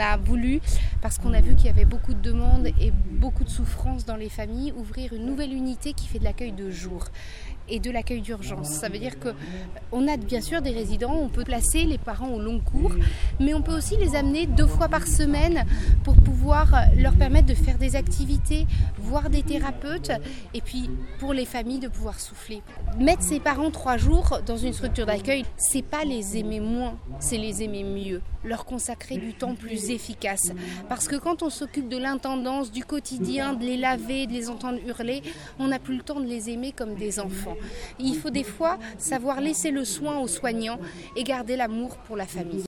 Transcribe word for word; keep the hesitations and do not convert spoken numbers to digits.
a voulu, parce qu'on a vu qu'il y avait beaucoup de demandes et beaucoup de souffrances dans les familles, ouvrir une nouvelle unité qui fait de l'accueil de jour et de l'accueil d'urgence. Ça veut dire qu'on a bien sûr des résidents, on peut placer les parents au long cours, mais on peut aussi les amener deux fois par semaine pour pouvoir leur permettre de faire des activités, voir des thérapeutes, et puis pour les familles de pouvoir souffler. Mettre ses parents trois jours dans une structure d'accueil, c'est pas les aimer moins, c'est les aimer mieux, leur consacrer du temps plus efficace. Parce que quand on s'occupe de l'intendance, du quotidien, de les laver, de les entendre hurler, on n'a plus le temps de les aimer comme des enfants. Il faut des fois savoir laisser le soin aux soignants et garder l'amour pour la famille.